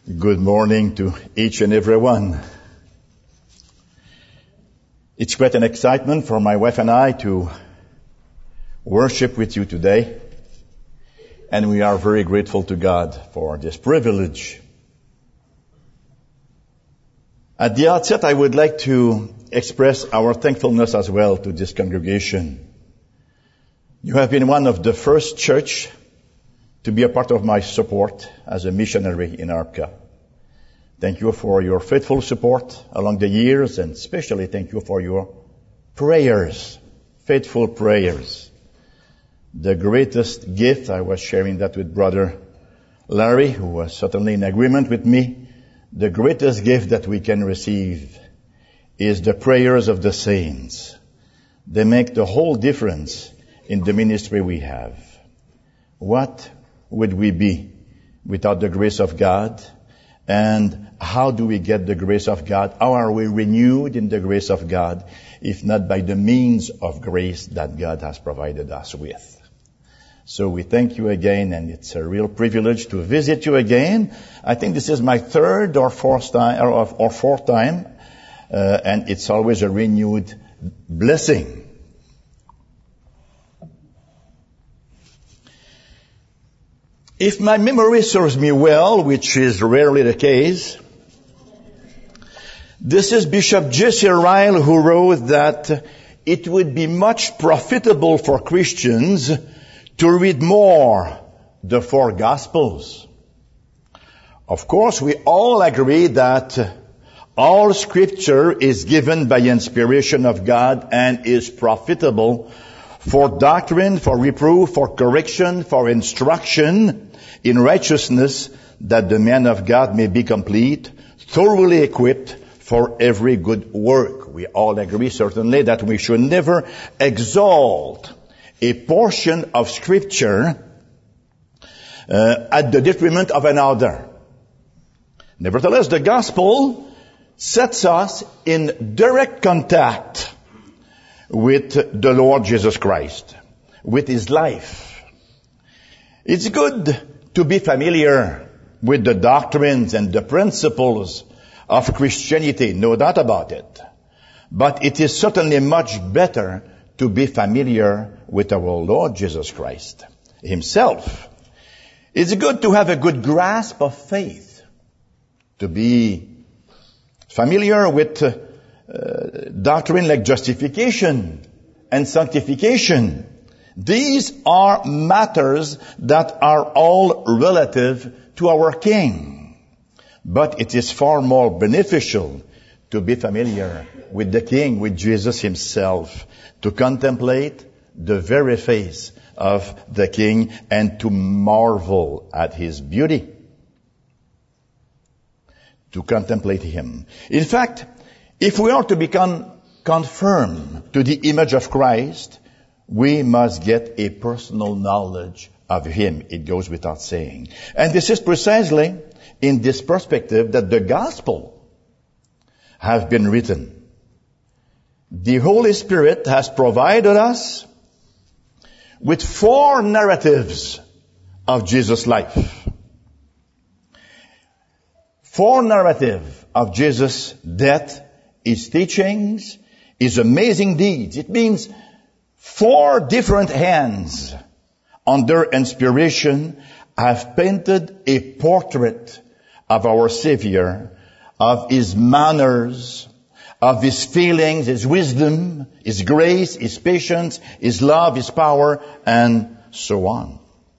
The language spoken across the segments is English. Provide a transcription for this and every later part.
Good morning to each and every one. It's quite an excitement for my wife and I to worship with you today. And we are very grateful to God for this privilege. At the outset, I would like to express our thankfulness as well to this congregation. You have been one of the first church to be a part of my support as a missionary in ARPCA. Thank you for your faithful support along the years, and especially thank you for your prayers, faithful prayers. The greatest gift, I was sharing that with Brother Larry, who was certainly in agreement with me, the greatest gift that we can receive is the prayers of the saints. They make the whole difference in the ministry we have. What would we be without the grace of God? And how do we get the grace of God? How are we renewed in the grace of God, if not by the means of grace that God has provided us with? So we thank you again, and it's a real privilege to visit you again. I think this is my third or fourth time, and it's always a renewed blessing. If my memory serves me well, which is rarely the case, this is Bishop J.C. Ryle who wrote that it would be much profitable for Christians to read more the four Gospels. Of course, we all agree that all Scripture is given by inspiration of God and is profitable for doctrine, for reproof, for correction, for instruction in righteousness, that the man of God may be complete, thoroughly equipped for every good work. We all agree certainly that we should never exalt a portion of Scripture at the detriment of another. Nevertheless, the Gospel sets us in direct contact with the Lord Jesus Christ, with His life. It's good to be familiar with the doctrines and the principles of Christianity, no doubt about it. But it is certainly much better to be familiar with our Lord Jesus Christ Himself. It's good to have a good grasp of faith, to be familiar with doctrine like justification and sanctification. These are matters that are all relative to our King. But it is far more beneficial to be familiar with the King, with Jesus Himself, to contemplate the very face of the King and to marvel at His beauty. To contemplate Him. In fact, if we are to become conformed to the image of Christ, we must get a personal knowledge of Him. It goes without saying. And this is precisely in this perspective that the Gospel have been written. The Holy Spirit has provided us with four narratives of Jesus' life. Four narratives of Jesus' death, His teachings, His amazing deeds. It means four different hands under inspiration have painted a portrait of our Savior, of His manners, of His feelings, His wisdom, His grace, His patience, His love, His power, and so on.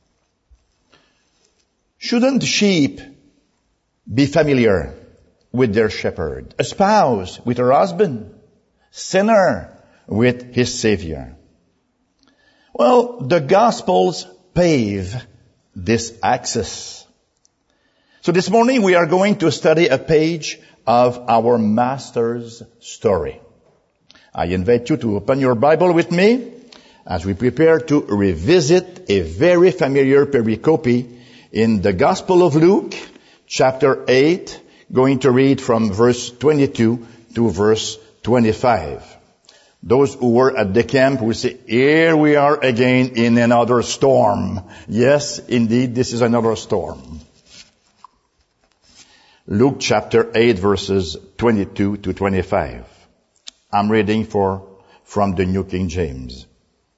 Shouldn't sheep be familiar with their shepherd? A spouse with her husband? Sinner with his Savior? Well, the Gospels pave this access. So this morning we are going to study a page of our Master's story. I invite you to open your Bible with me as we prepare to revisit a very familiar pericope in the Gospel of Luke, chapter 8, going to read from verse 22 to verse 25. Those who were at the camp will say, here we are again in another storm. Yes, indeed, this is another storm. Luke chapter 8 verses 22 to 25. I'm reading from the New King James.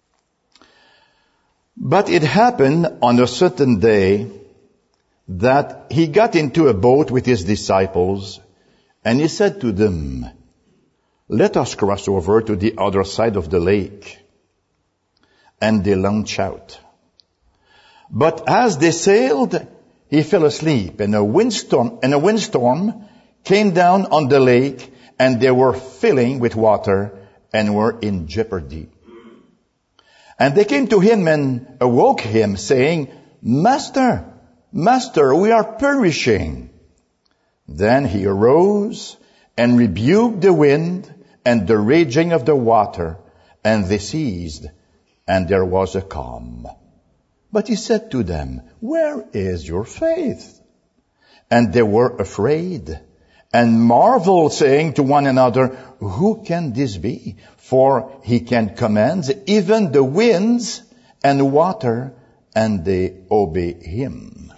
But it happened on a certain day that he got into a boat with his disciples, and he said to them, "Let us cross over to the other side of the lake." And they launched out. But as they sailed, he fell asleep, and a windstorm came down on the lake, and they were filling with water and were in jeopardy. And they came to him and awoke him, saying, Master, Master, we are perishing." Then he arose and rebuked the wind and the raging of the water, and they ceased, and there was a calm. But he said to them, "Where is your faith?" And they were afraid and marveled, saying to one another, "Who can this be? For he can command even the winds and water, and they obey him."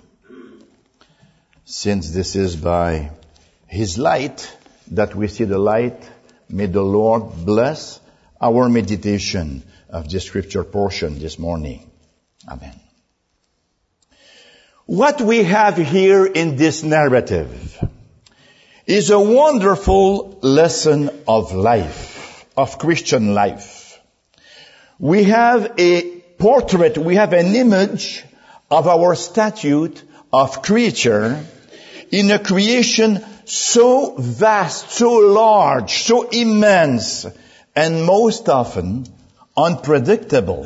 Since this is by his light that we see the light, may the Lord bless our meditation of this scripture portion this morning. Amen. What we have here in this narrative is a wonderful lesson of life, of Christian life. We have a portrait, we have an image of our statute of creature in a creation so vast, so large, so immense, and most often unpredictable.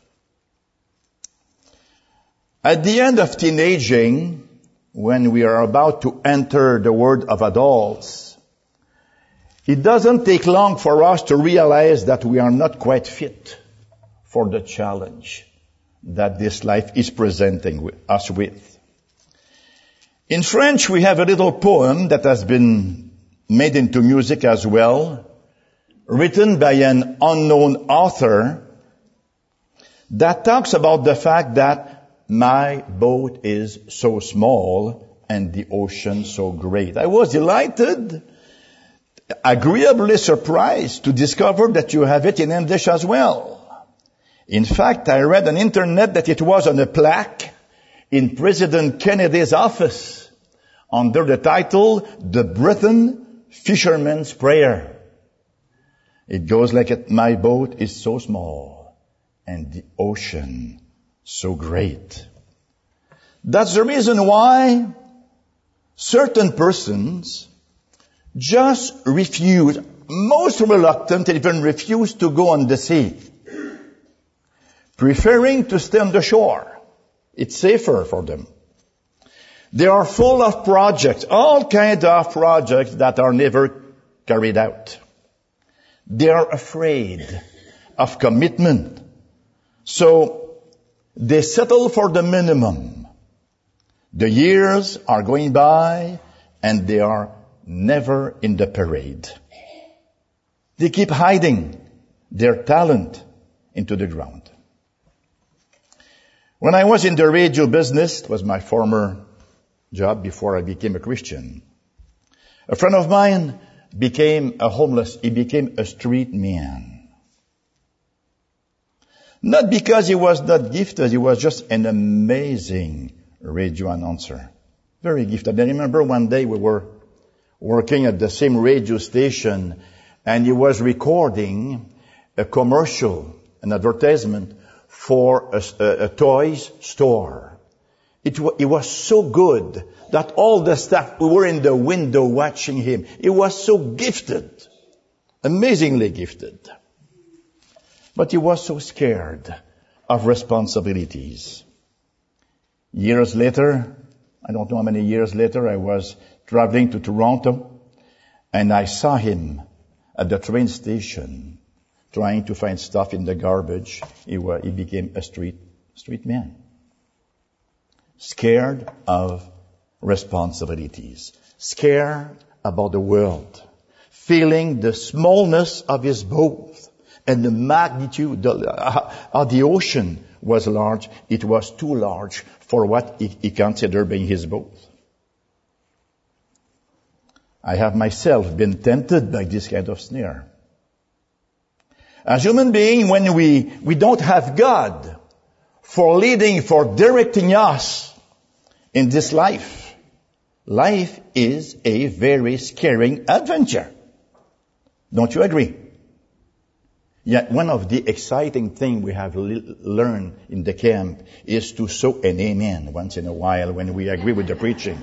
At the end of teenaging, when we are about to enter the world of adults, it doesn't take long for us to realize that we are not quite fit for the challenge that this life is presenting us with. In French, we have a little poem that has been made into music as well, written by an unknown author, that talks about the fact that my boat is so small and the ocean so great. I was delighted, agreeably surprised to discover that you have it in English as well. In fact, I read on internet that it was on a plaque in President Kennedy's office under the title, "The Britain Fisherman's Prayer." It goes like it, "My boat is so small and the ocean so great." That's the reason why certain persons just refuse, most reluctant, even refuse to go on the sea, preferring to stay on the shore. It's safer for them. They are full of projects, all kinds of projects that are never carried out. They are afraid of commitment. So they settle for the minimum. The years are going by and they are never in the parade. They keep hiding their talent into the ground. When I was in the radio business, it was my former job before I became a Christian, a friend of mine became a homeless. He became a street man. Not because he was not gifted, he was just an amazing radio announcer. Very gifted. I remember one day we were working at the same radio station and he was recording a commercial, an advertisement for a toys store. It was so good that all the staff, we were in the window watching him. He was so gifted, amazingly gifted. But he was so scared of responsibilities. Years later, I don't know how many years later, I was traveling to Toronto and I saw him at the train station trying to find stuff in the garbage. He became a street man. Scared of responsibilities. Scared about the world. Feeling the smallness of his boat and the magnitude of the ocean was large. It was too large for what he considered being his boat. I have myself been tempted by this kind of snare. As human beings, when we don't have God for leading, for directing us in this life, life is a very scary adventure. Don't you agree? Yet one of the exciting things we have learned in the camp is to sow an amen once in a while when we agree with the preaching.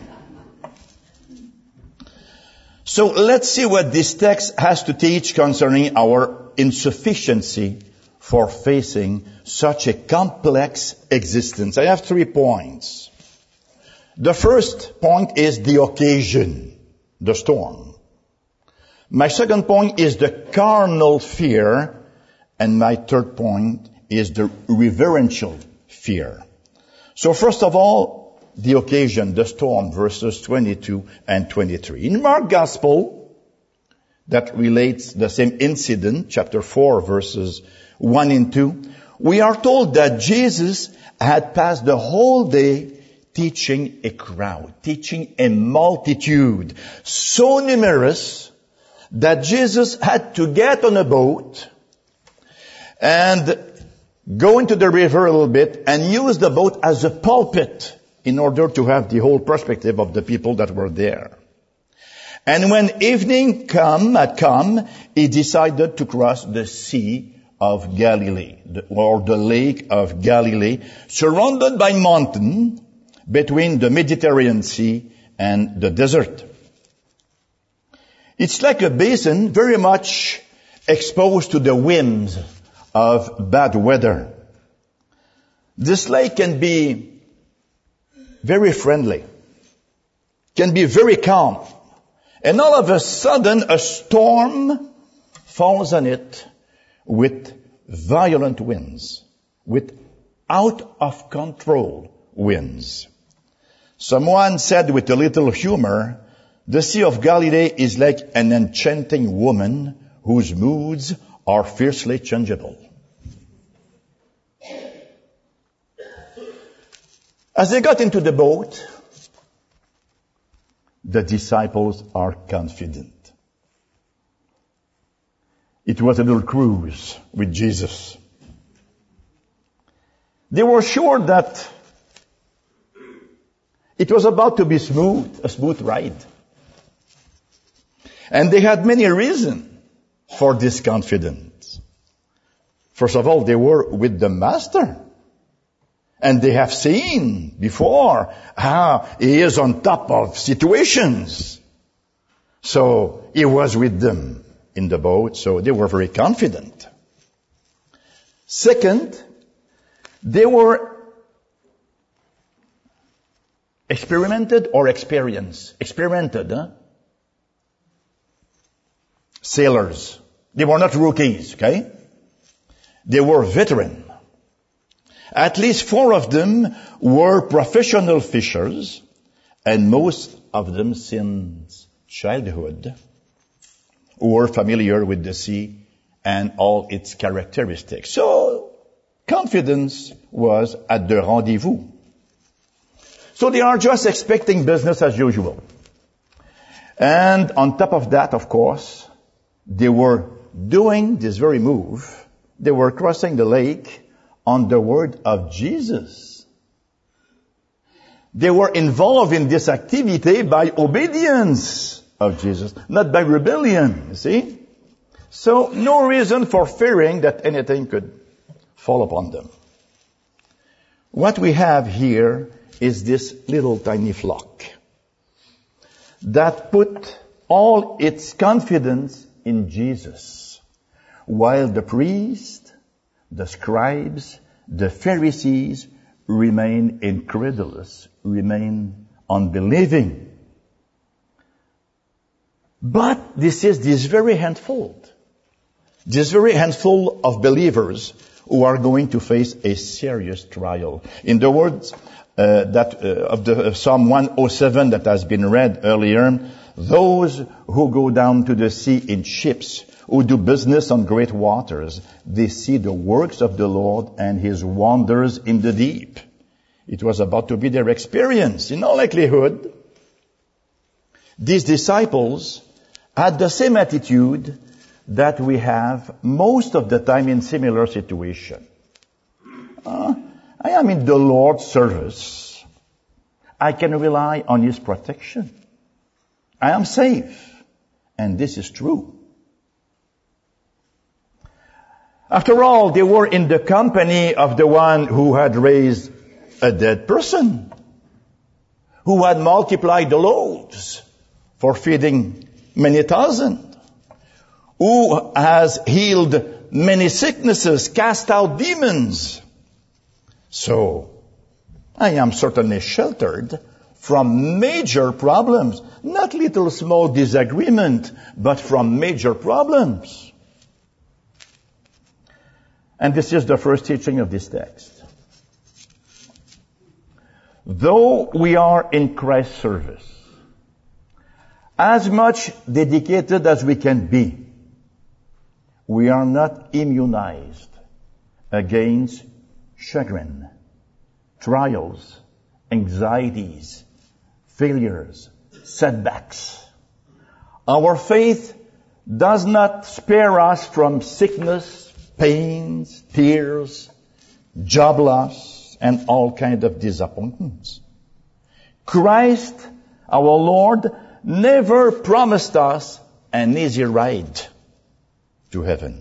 So let's see what this text has to teach concerning our insufficiency for facing such a complex existence. I have 3 points. The first point is the occasion, the storm. My second point is the carnal fear, and my third point is the reverential fear. So first of all, the occasion, the storm, verses 22 and 23. In Mark Gospel, that relates the same incident, chapter 4, verses 1 and 2, we are told that Jesus had passed the whole day teaching a crowd, teaching a multitude, so numerous that Jesus had to get on a boat and go into the river a little bit and use the boat as a pulpit in order to have the whole perspective of the people that were there. And when evening had come, he decided to cross the Sea of Galilee, or the Lake of Galilee, surrounded by mountains between the Mediterranean Sea and the desert. It's like a basin very much exposed to the whims of bad weather. This lake can be very friendly, can be very calm, and all of a sudden a storm falls on it with violent winds, with out of control winds. Someone said with a little humor, the Sea of Galilee is like an enchanting woman whose moods are fiercely changeable. As they got into the boat, the disciples are confident. It was a little cruise with Jesus. They were sure that it was about to be a smooth ride. And they had many reasons for this confidence. First of all, they were with the Master. And they have seen before how he is on top of situations. So he was with them in the boat, so they were very confident. Second, they were experimented sailors. They were not rookies, okay? They were veterans. At least 4 of them were professional fishers, and most of them since childhood were familiar with the sea and all its characteristics. So confidence was at the rendezvous. So they are just expecting business as usual. And on top of that, of course, they were doing this very move. They were crossing the lake on the word of Jesus. They were involved in this activity by obedience of Jesus, not by rebellion, you see? So no reason for fearing that anything could fall upon them. What we have here is this little tiny flock that put all its confidence in Jesus, while the priest, the scribes, the Pharisees remain incredulous, remain unbelieving. But this is this very handful of believers who are going to face a serious trial. In the words of the Psalm 107 that has been read earlier, those who go down to the sea in ships, who do business on great waters, they see the works of the Lord and his wonders in the deep. It was about to be their experience. In all likelihood, These disciples had the same attitude that we have most of the time in similar situations. I am in the Lord's service. I can rely on His protection. I am safe. And this is true. After all, they were in the company of the one who had raised a dead person, who had multiplied the loaves for feeding many thousand, who has healed many sicknesses, cast out demons. So, I am certainly sheltered from major problems, not little small disagreement, but from major problems. And this is the first teaching of this text. Though we are in Christ's service, as much dedicated as we can be, we are not immunized against chagrin, trials, anxieties, failures, setbacks. Our faith does not spare us from sickness, pains, tears, job loss, and all kinds of disappointments. Christ, our Lord, never promised us an easy ride to heaven.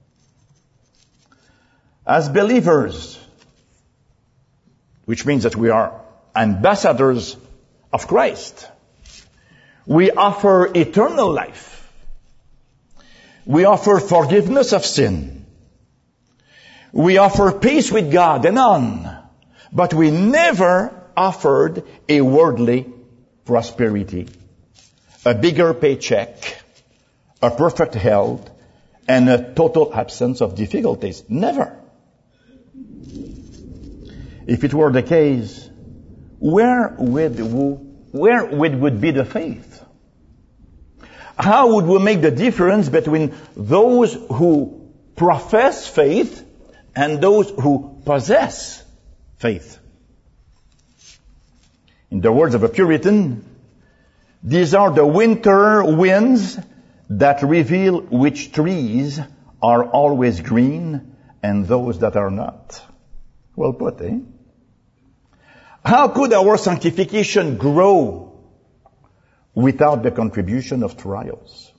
As believers, which means that we are ambassadors of Christ, we offer eternal life. We offer forgiveness of sin. We offer peace with God and on. But we never offered a worldly prosperity, a bigger paycheck, a perfect health, and a total absence of difficulties. Never. If it were the case, where would be the faith? How would we make the difference between those who profess faith and those who possess faith? In the words of a Puritan, these are the winter winds that reveal which trees are always green and those that are not. Well put, eh? How could our sanctification grow without the contribution of trials?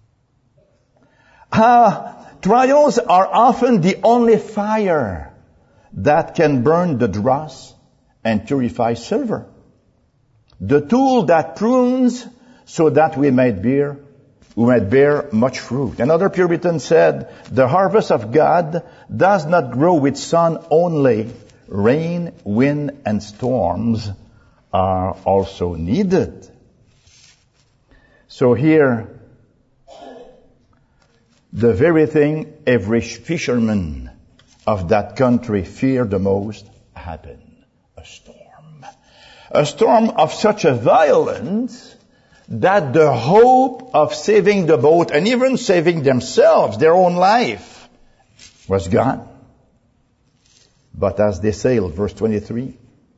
Trials are often the only fire that can burn the dross and purify silver. The tool that prunes so that we might bear much fruit. Another Puritan said, the harvest of God does not grow with sun only. Rain, wind, and storms are also needed. So here, the very thing every fisherman of that country feared the most happened. A storm. A storm of such a violence that the hope of saving the boat and even saving themselves, their own life, was gone. But as they sailed, verse 23,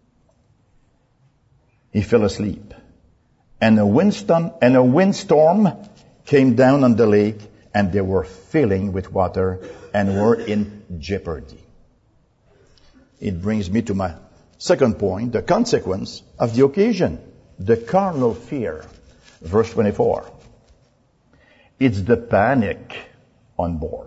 he fell asleep. And a windstorm came down on the lake, and they were filling with water and were in jeopardy. It brings me to my second point, the consequence of the occasion, the carnal fear. Verse 24. It's the panic on board.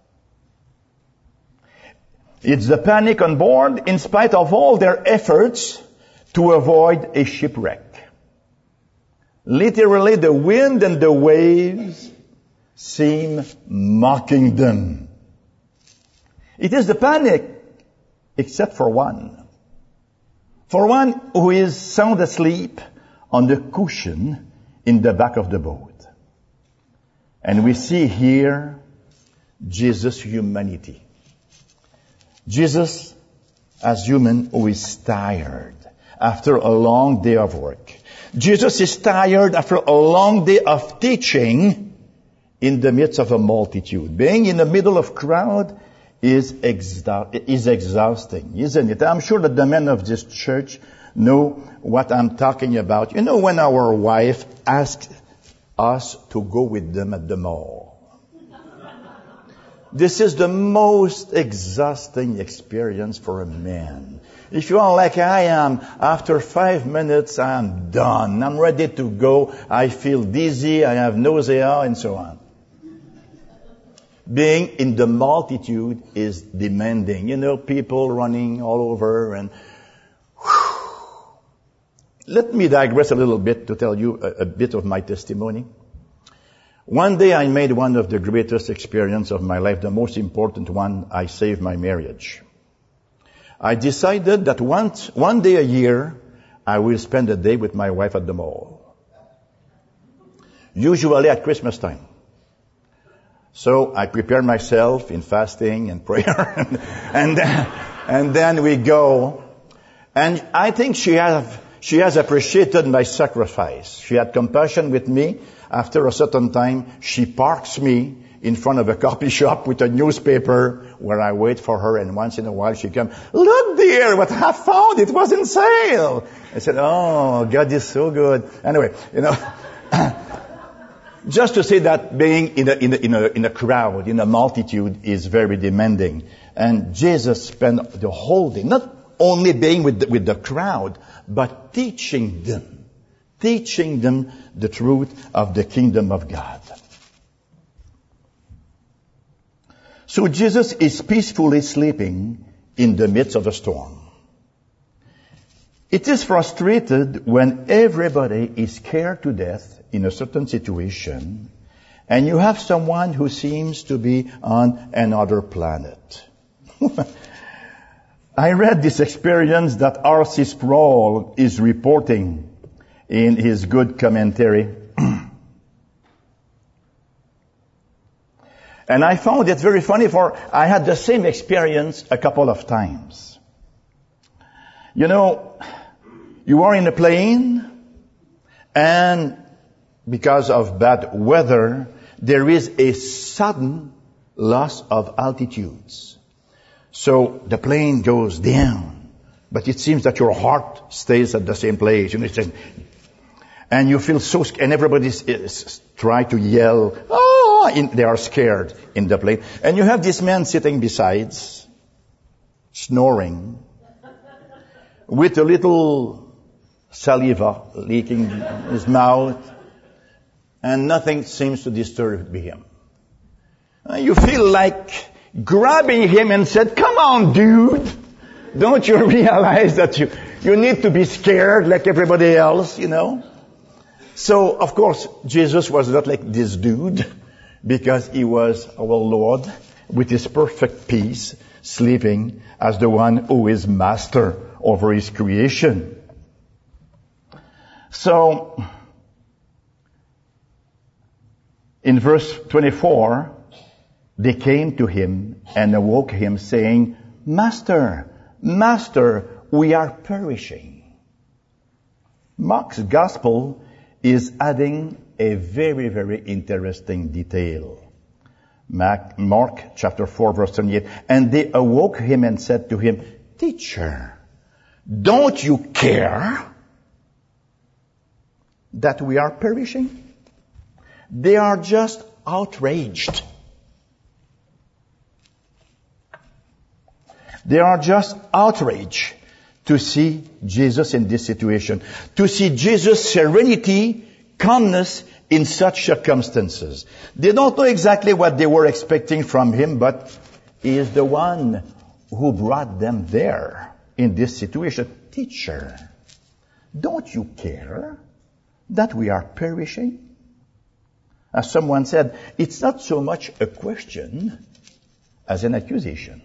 It's the panic on board in spite of all their efforts to avoid a shipwreck. Literally, the wind and the waves seem mocking them. It is the panic, except for one. For one who is sound asleep on the cushion in the back of the boat. And we see here Jesus' humanity. Jesus, as human, who is tired after a long day of work. Jesus is tired after a long day of teaching in the midst of a multitude. Being in the middle of crowd is exhausting, isn't it? I'm sure that the men of this church know what I'm talking about. You know when our wife asks us to go with them at the mall. This is the most exhausting experience for a man. If you are like I am, after 5 minutes I'm done. I'm ready to go. I feel dizzy, I have nausea, and so on. Being in the multitude is demanding. You know, people running all over and let me digress a little bit to tell you a bit of my testimony. One day I made one of the greatest experiences of my life, the most important one. I saved my marriage. I decided that one day a year, I will spend a day with my wife at the mall. Usually at Christmas time. So I prepare myself in fasting and prayer, and then we go. And I think she has appreciated my sacrifice. She had compassion with me. After a certain time, she parks me in front of a coffee shop with a newspaper where I wait for her, and once in a while she comes, "Look dear, what I have found, it was in sale." I said, "Oh, God is so good." Anyway, you know, just to say that being in a crowd, in a multitude is very demanding. And Jesus spent the whole day, not only being with the crowd, but teaching them the truth of the kingdom of God. So Jesus is peacefully sleeping in the midst of a storm. It is frustrated when everybody is scared to death in a certain situation, and you have someone who seems to be on another planet. I read this experience that R.C. Sproul is reporting in his good commentary. And I found it very funny, for I had the same experience a couple of times. You know, you are in a plane, and because of bad weather, there is a sudden loss of altitudes. So the plane goes down, but it seems that your heart stays at the same place. You know, and you feel so scared, and everybody is trying to yell, "Oh!" They are scared in the plane. And you have this man sitting beside, snoring, with a little saliva leaking in his mouth, and nothing seems to disturb him. You feel like grabbing him and said, "Come on, dude. Don't you realize that you need to be scared like everybody else, you know?" So, of course, Jesus was not like this dude, because he was our Lord with his perfect peace, sleeping as the one who is master over his creation. So, in verse 24, they came to him and awoke him, saying, "Master, Master, we are perishing." Mark's gospel is adding a very, very interesting detail. Mark chapter 4, verse 28. And they awoke him and said to him, "Teacher, don't you care that we are perishing?" They are just outraged. They are just outraged to see Jesus in this situation, to see Jesus' serenity, calmness in such circumstances. They don't know exactly what they were expecting from him, but he is the one who brought them there in this situation. "Teacher, don't you care that we are perishing?" As someone said, it's not so much a question as an accusation.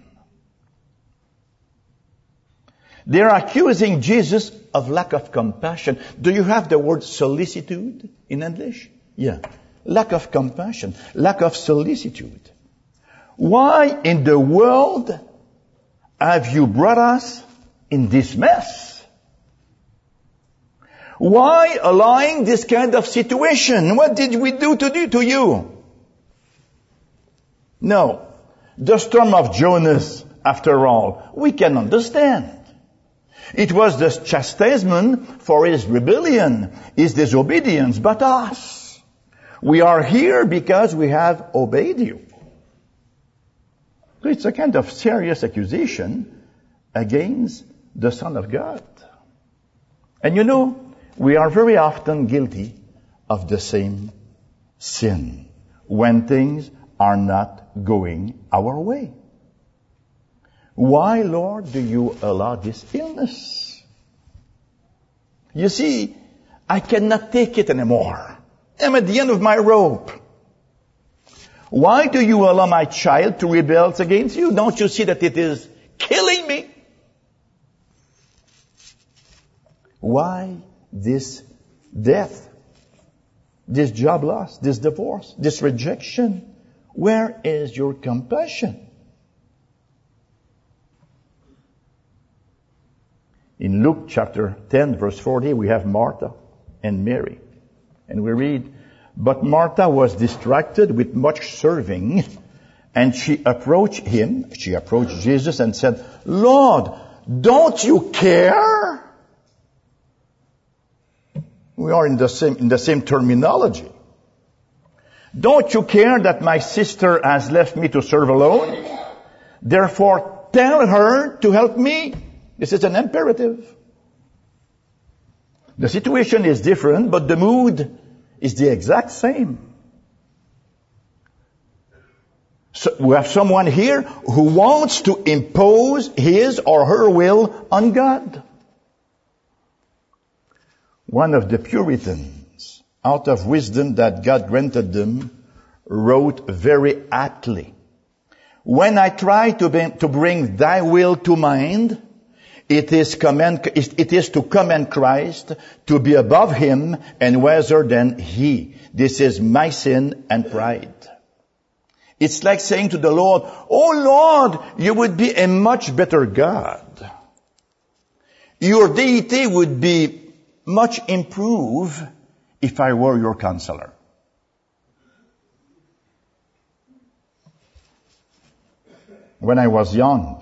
They are accusing Jesus of lack of compassion. Do you have the word solicitude in English? Yeah. Lack of compassion, lack of solicitude. Why in the world have you brought us in this mess? Why allowing this kind of situation? What did we do to you? No. The storm of Jonas, after all, we can understand. It was the chastisement for his rebellion, his disobedience, but us. We are here because we have obeyed you. So it's a kind of serious accusation against the Son of God. And you know, we are very often guilty of the same sin when things are not going our way. Why, Lord, do you allow this illness? You see, I cannot take it anymore. I'm at the end of my rope. Why do you allow my child to rebel against you? Don't you see that it is killing me? Why this death, this job loss, this divorce, this rejection? Where is your compassion? In Luke chapter 10, verse 40, we have Martha and Mary. And we read, "But Martha was distracted with much serving, and she approached Jesus and said, 'Lord, don't you care?'" We are in the same terminology. "Don't you care that my sister has left me to serve alone? Therefore, tell her to help me." This is an imperative. The situation is different, but the mood is the exact same. So we have someone here who wants to impose his or her will on God. One of the Puritans, out of wisdom that God granted them, wrote very aptly, "When I try to bring thy will to mind, it is to commend Christ, to be above him and wiser than he. This is my sin and pride." It's like saying to the Lord, "Oh Lord, you would be a much better God. Your deity would be much improved if I were your counselor." When I was young,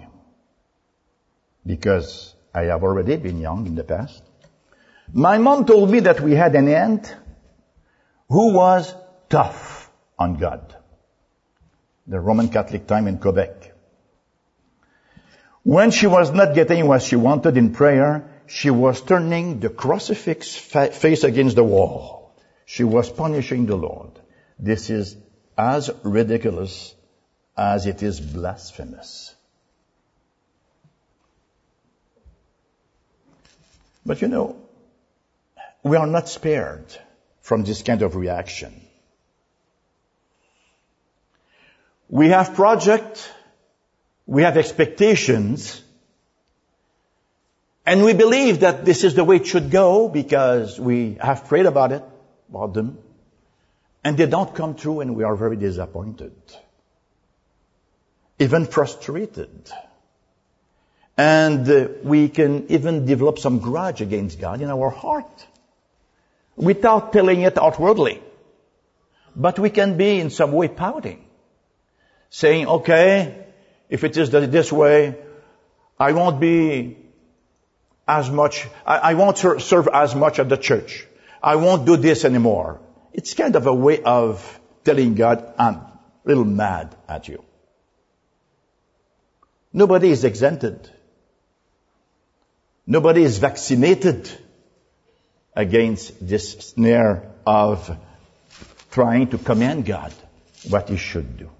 because I have already been young in the past, my mom told me that we had an aunt who was tough on God. The Roman Catholic time in Quebec. When she was not getting what she wanted in prayer, she was turning the crucifix face against the wall. She was punishing the Lord. This is as ridiculous as it is blasphemous. But you know, we are not spared from this kind of reaction. We have projects, we have expectations, and we believe that this is the way it should go because we have prayed about them, and they don't come true, and we are very disappointed, even frustrated. And we can even develop some grudge against God in our heart without telling it outwardly. But we can be in some way pouting, saying, "Okay, if it is this way, I won't be as much, I won't serve as much at the church. I won't do this anymore." It's kind of a way of telling God, "I'm a little mad at you." Nobody is exempted. Nobody is vaccinated against this snare of trying to command God what he should do.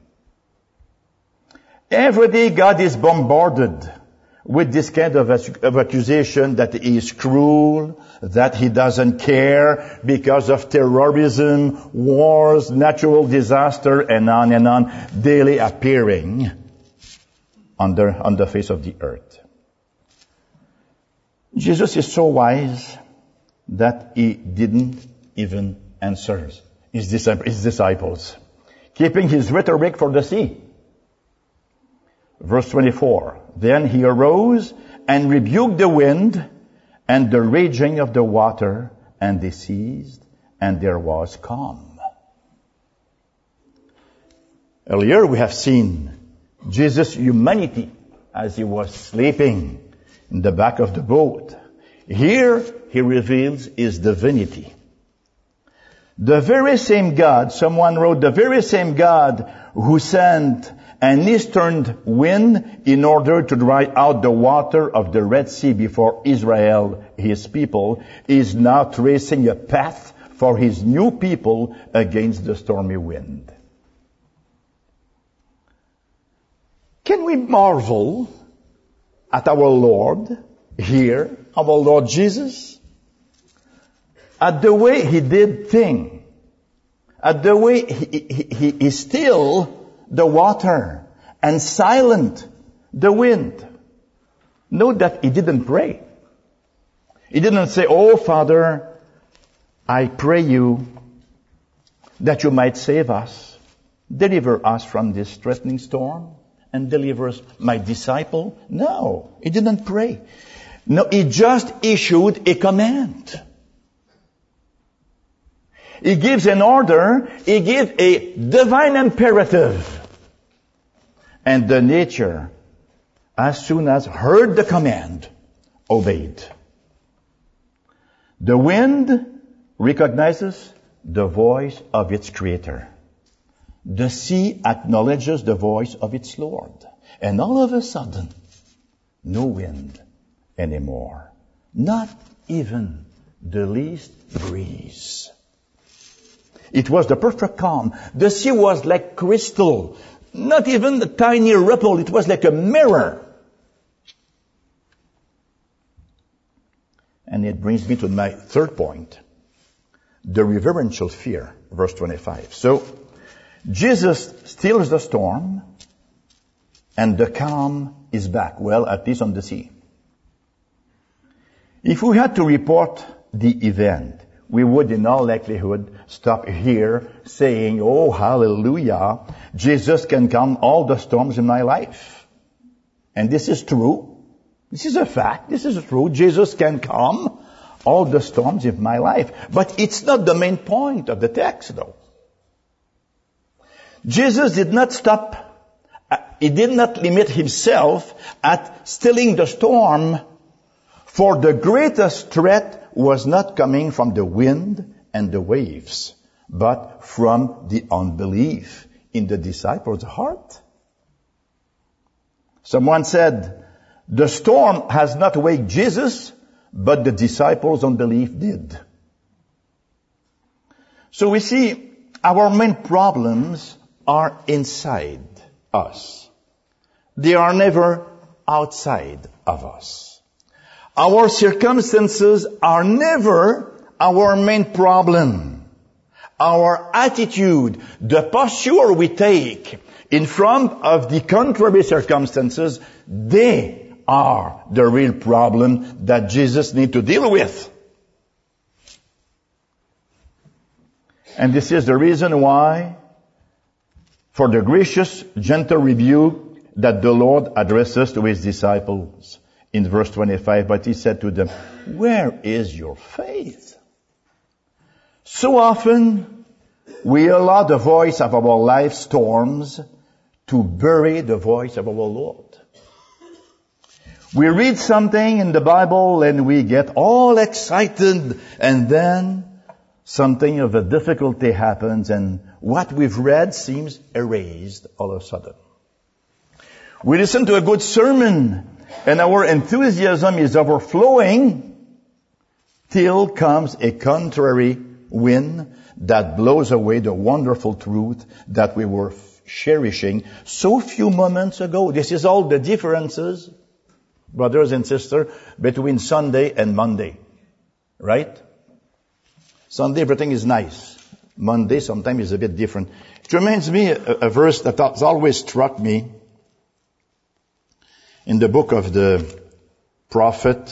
Every day God is bombarded with this kind of accusation that he is cruel, that he doesn't care because of terrorism, wars, natural disaster, and on, daily appearing on the face of the earth. Jesus is so wise that he didn't even answer his disciples, keeping his rhetoric for the sea. Verse 24, "Then he arose and rebuked the wind and the raging of the water, and they ceased, and there was calm." Earlier we have seen Jesus' humanity as he was sleeping. in the back of the boat. Here, he reveals his divinity. The very same God, someone wrote, the very same God who sent an eastern wind in order to dry out the water of the Red Sea before Israel, his people, is now tracing a path for his new people against the stormy wind. Can we marvel at our Lord here, our Lord Jesus? At the way he did things, at the way he stilled the water and silent the wind. Note that he didn't pray. He didn't say, "Oh, Father, I pray you that you might save us, deliver us from this threatening storm, and deliver us, my disciple." No, he didn't pray. No, he just issued a command. He gives an order. He gives a divine imperative. And the nature, as soon as heard the command, obeyed. The wind recognizes the voice of its creator. The sea acknowledges the voice of its Lord. And all of a sudden, no wind anymore. Not even the least breeze. It was the perfect calm. The sea was like crystal. Not even the tiny ripple. It was like a mirror. And it brings me to my third point. The reverential fear. Verse 25. So, Jesus stills the storm, and the calm is back. Well, at least on the sea. If we had to report the event, we would in all likelihood stop here saying, "Oh, hallelujah, Jesus can calm all the storms in my life." And this is true. This is a fact. This is true. Jesus can calm all the storms in my life. But it's not the main point of the text, though. Jesus did not stop. He did not limit himself at stilling the storm, for the greatest threat was not coming from the wind and the waves, but from the unbelief in the disciples' heart. Someone said, "The storm has not waked Jesus, but the disciples' unbelief did." So we see our main problems are inside us. They are never outside of us. Our circumstances are never our main problem. Our attitude, the posture we take in front of the contrary circumstances, they are the real problem that Jesus needs to deal with. And this is the reason why, for the gracious, gentle rebuke that the Lord addresses to his disciples in verse 25, but he said to them, "Where is your faith?" So often, we allow the voice of our life storms to bury the voice of our Lord. We read something in the Bible and we get all excited, and then something of a difficulty happens and what we've read seems erased all of a sudden. We listen to a good sermon and our enthusiasm is overflowing till comes a contrary wind that blows away the wonderful truth that we were cherishing so few moments ago. This is all the differences, brothers and sisters, between Sunday and Monday. Right? Sunday everything is nice. Monday sometimes is a bit different. It reminds me a verse that has always struck me in the book of the prophet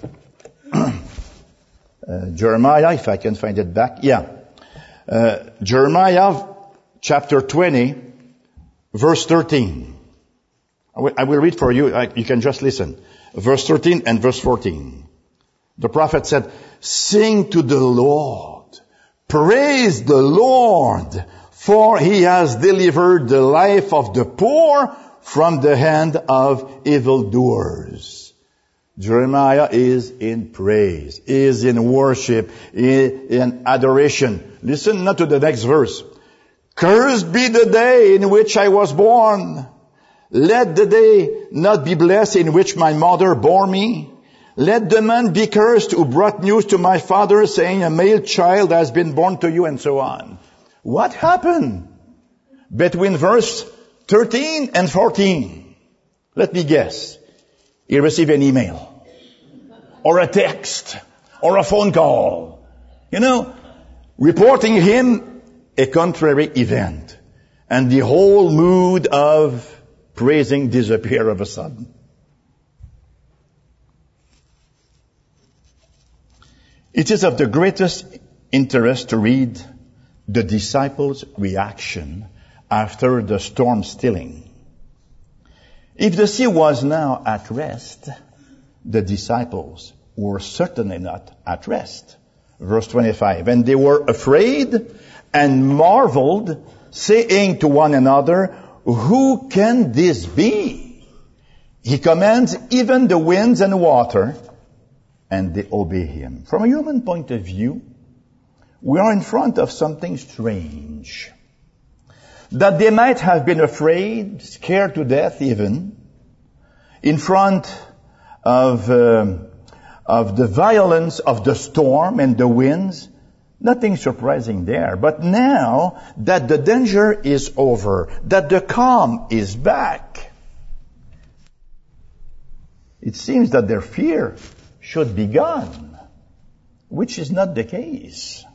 Jeremiah, if I can find it back. Jeremiah chapter 20, verse 13. I will read for you. You can just listen. Verse 13 and verse 14. The prophet said, "Sing to the Lord. Praise the Lord, for he has delivered the life of the poor from the hand of evildoers." Jeremiah is in praise, is in worship, in adoration. Listen now to the next verse. Cursed be the day in which I was born. Let the day not be blessed in which my mother bore me. Let the man be cursed who brought news to my father saying a male child has been born to you, and so on. What happened between verse 13 and 14? Let me guess. He received an email or a text or a phone call, reporting him a contrary event. And the whole mood of praising disappeared of a sudden. It is of the greatest interest to read the disciples' reaction after the storm stilling. If the sea was now at rest, the disciples were certainly not at rest. Verse 25, and they were afraid and marveled, saying to one another, who can this be? He commands even the winds and water, and they obey him. From a human point of view, we are in front of something strange. That they might have been afraid, scared to death even, in front of the violence of the storm and the winds. Nothing surprising there. But now that the danger is over, that the calm is back, it seems that their fear should be gone, which is not the case.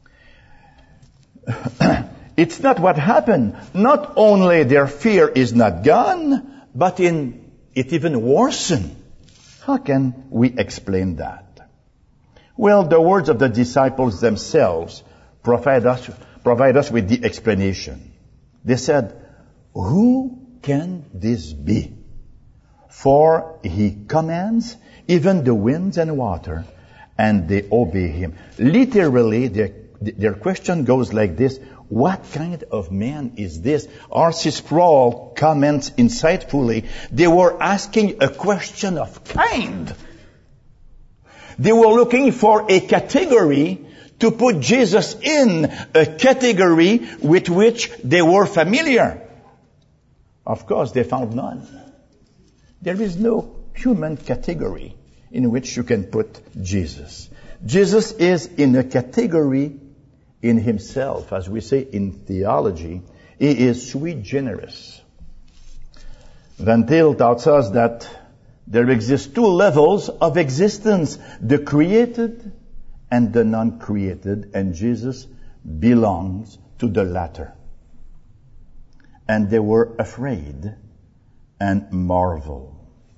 It's not what happened. Not only their fear is not gone, but it even worsened. How can we explain that? Well, the words of the disciples themselves provide us with the explanation. They said, who can this be? For he commands even the winds and water, and they obey him. Literally, their question goes like this: what kind of man is this? R.C. Sproul comments insightfully, they were asking a question of kind. They were looking for a category to put Jesus in, a category with which they were familiar. Of course, they found none. There is no human category in which you can put Jesus. Jesus is in a category in himself, as we say in theology. He is sui generis. Van Til tells us that there exist two levels of existence, the created and the non-created, and Jesus belongs to the latter. And they were afraid and marveled.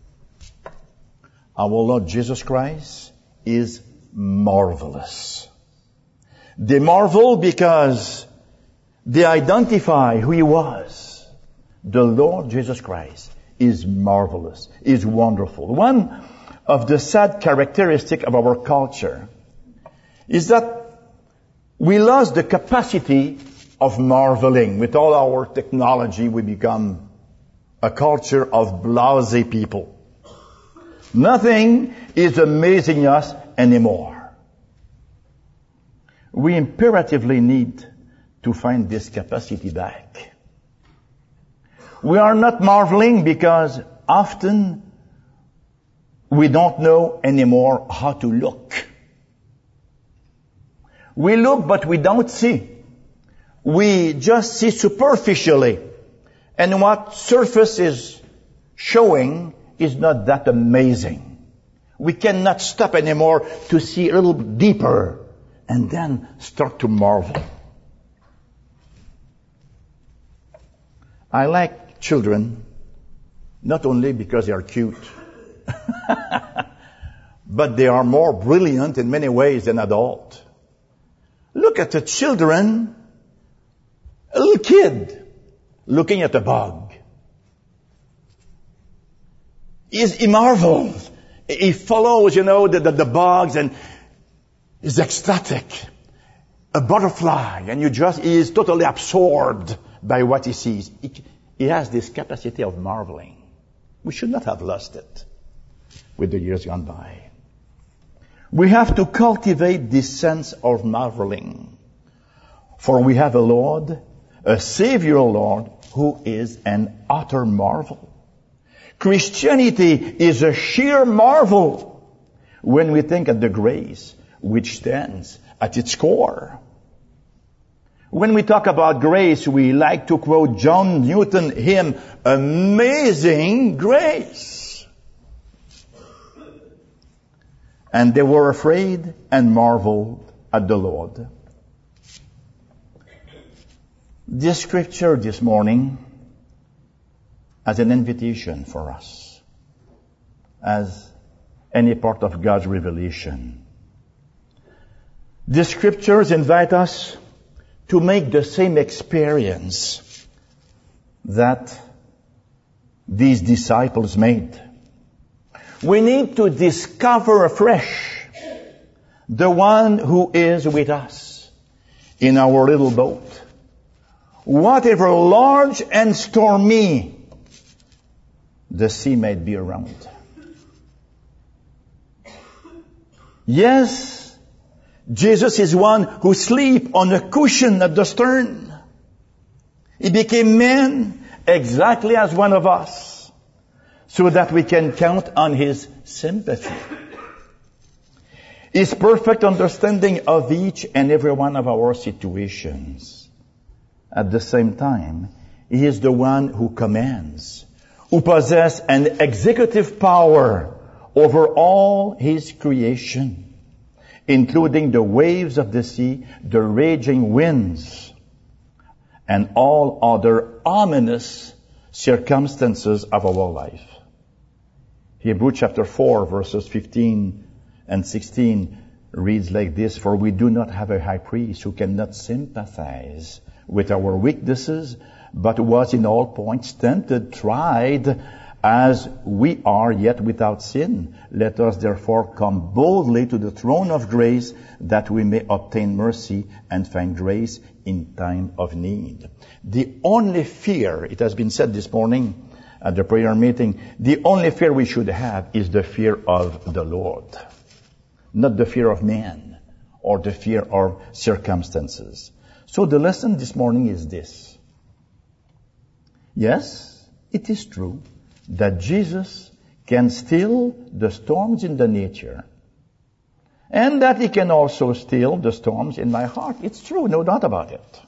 Our Lord Jesus Christ is marvelous. They marvel because they identify who he was. The Lord Jesus Christ is marvelous, is wonderful. One of the sad characteristics of our culture is that we lost the capacity of marveling. With all our technology, we become a culture of blasé people. Nothing is amazing us anymore. We imperatively need to find this capacity back. We are not marveling because often we don't know anymore how to look. We look, but we don't see. We just see superficially. And what surface is showing is not that amazing. We cannot stop anymore to see a little deeper and then start to marvel. I like children, not only because they are cute, but they are more brilliant in many ways than adults. Look at the children, a little kid looking at a bug. He marvels. He follows, the bugs and is ecstatic. A butterfly, and he is totally absorbed by what he sees. He has this capacity of marveling. We should not have lost it. with the years gone by. We have to cultivate this sense of marveling. For we have a Lord, a Savior Lord, who is an utter marvel. Christianity is a sheer marvel when we think of the grace which stands at its core. When we talk about grace, we like to quote John Newton hymn, Amazing Grace. And they were afraid and marveled at the Lord. This scripture this morning as an invitation for us, as any part of God's revelation. The scriptures invite us to make the same experience that these disciples made. We need to discover afresh the one who is with us in our little boat. Whatever large and stormy the sea might be around. Yes, Jesus is one who sleeps on a cushion at the stern. He became man exactly as one of us, so that we can count on his sympathy. His perfect understanding of each and every one of our situations. At the same time, he is the one who commands, who possesses an executive power over all his creation, including the waves of the sea, the raging winds, and all other ominous circumstances of our life. Hebrews chapter 4, verses 15 and 16 reads like this, For we do not have a high priest who cannot sympathize with our weaknesses, but was in all points tempted, tried as we are, yet without sin. Let us therefore come boldly to the throne of grace, that we may obtain mercy and find grace in time of need. The only fear, it has been said this morning at the prayer meeting, the only fear we should have is the fear of the Lord. Not the fear of man or the fear of circumstances. So the lesson this morning is this. Yes, it is true that Jesus can still the storms in the nature, and that he can also still the storms in my heart. It's true, no doubt about it.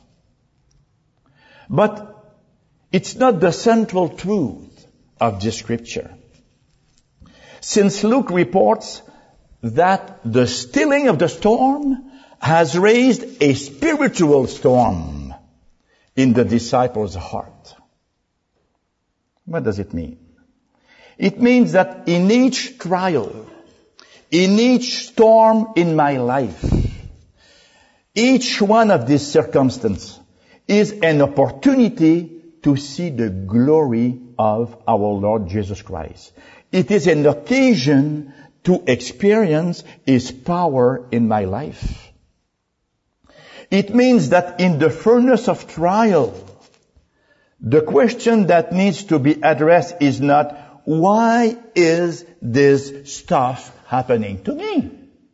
But it's not the central truth of this scripture. Since Luke reports that the stilling of the storm has raised a spiritual storm in the disciples' heart. What does it mean? It means that in each trial, in each storm in my life, each one of these circumstances is an opportunity to see the glory of our Lord Jesus Christ. It is an occasion to experience his power in my life. It means that in the furnace of trial, the question that needs to be addressed is not, why is this stuff happening to me?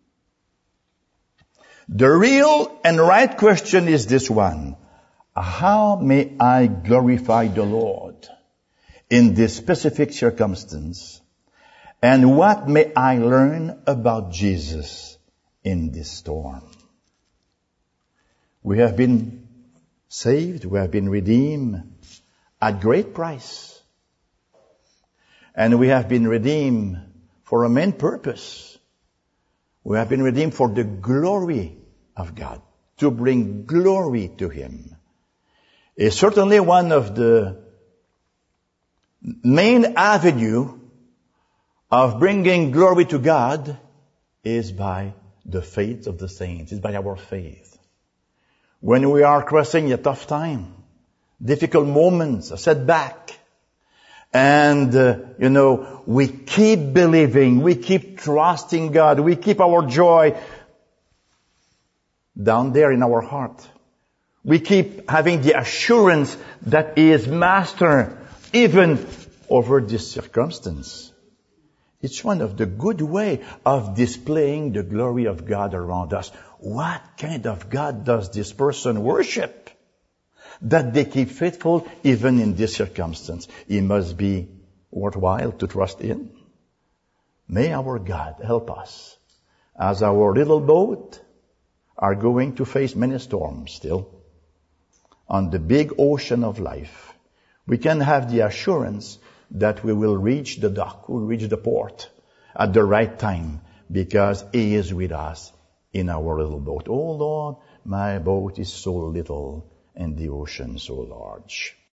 The real and right question is this one. How may I glorify the Lord in this specific circumstance? And what may I learn about Jesus in this storm? We have been saved, we have been redeemed at great price. And we have been redeemed for a main purpose. We have been redeemed for the glory of God, to bring glory to him. It's certainly one of the main avenue of bringing glory to God is by the faith of the saints, is by our faith. When we are crossing a tough time, difficult moments, a setback, and, we keep believing, we keep trusting God, we keep our joy down there in our heart. We keep having the assurance that he is master even over this circumstance. It's one of the good way of displaying the glory of God around us. What kind of God does this person worship? That they keep faithful even in this circumstance. He must be worthwhile to trust in. May our God help us as our little boat are going to face many storms still on the big ocean of life. We can have the assurance that we will reach the dock, we'll reach the port at the right time because He is with us in our little boat. Oh Lord, my boat is so little and the ocean so large.